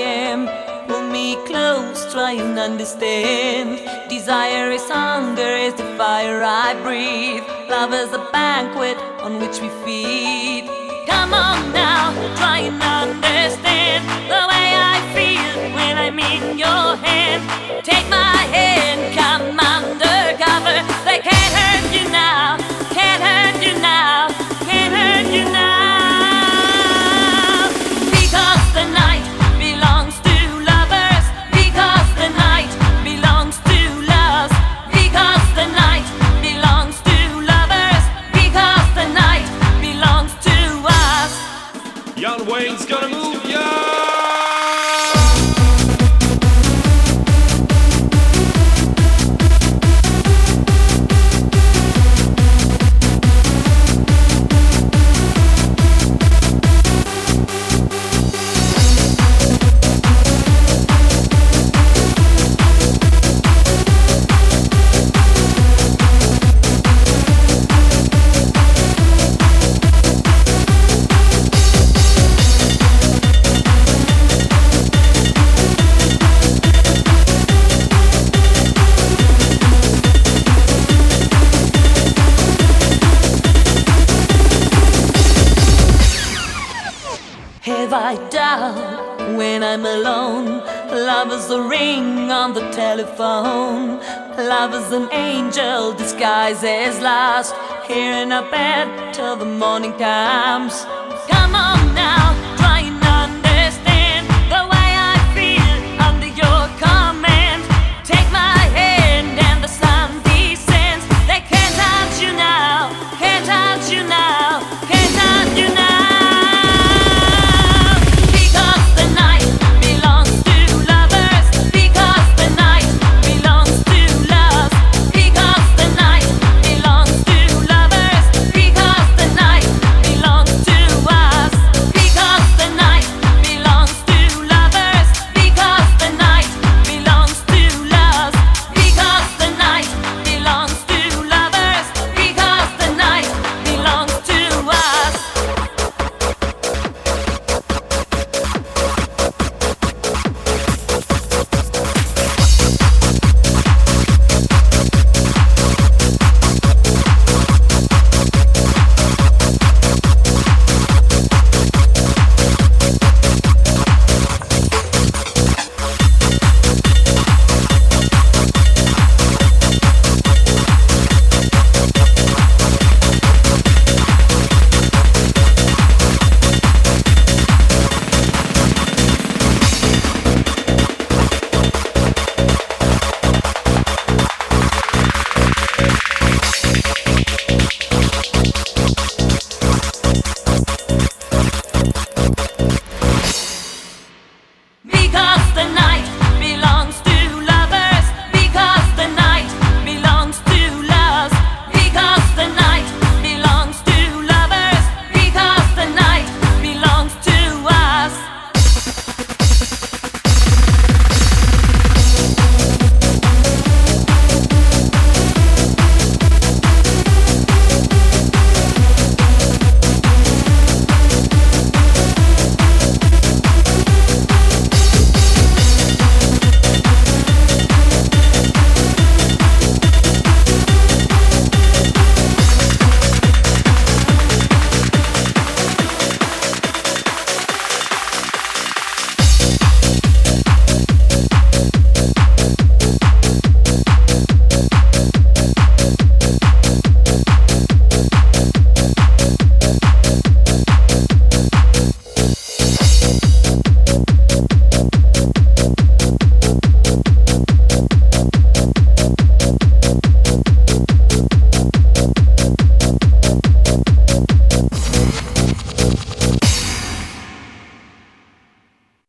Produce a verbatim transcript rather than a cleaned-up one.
am. Pull me close, try and understand. Desire is hunger, is the fire I breathe. Love is a banquet on which we feed. Come on now, try and understand the way I feel when I'm in your hand. Take my hand, come undercover. They can't hurt you now, can't hurt you now, can't hurt you now. Because the night belongs to lovers. Because the night belongs to love. Because the night belongs to lovers. Because the night belongs to us. Young Wayne's gonna move ya. Have I doubt when I'm alone? Love is a ring on the telephone. Love is an angel disguised as lust, here in our bed till the morning comes.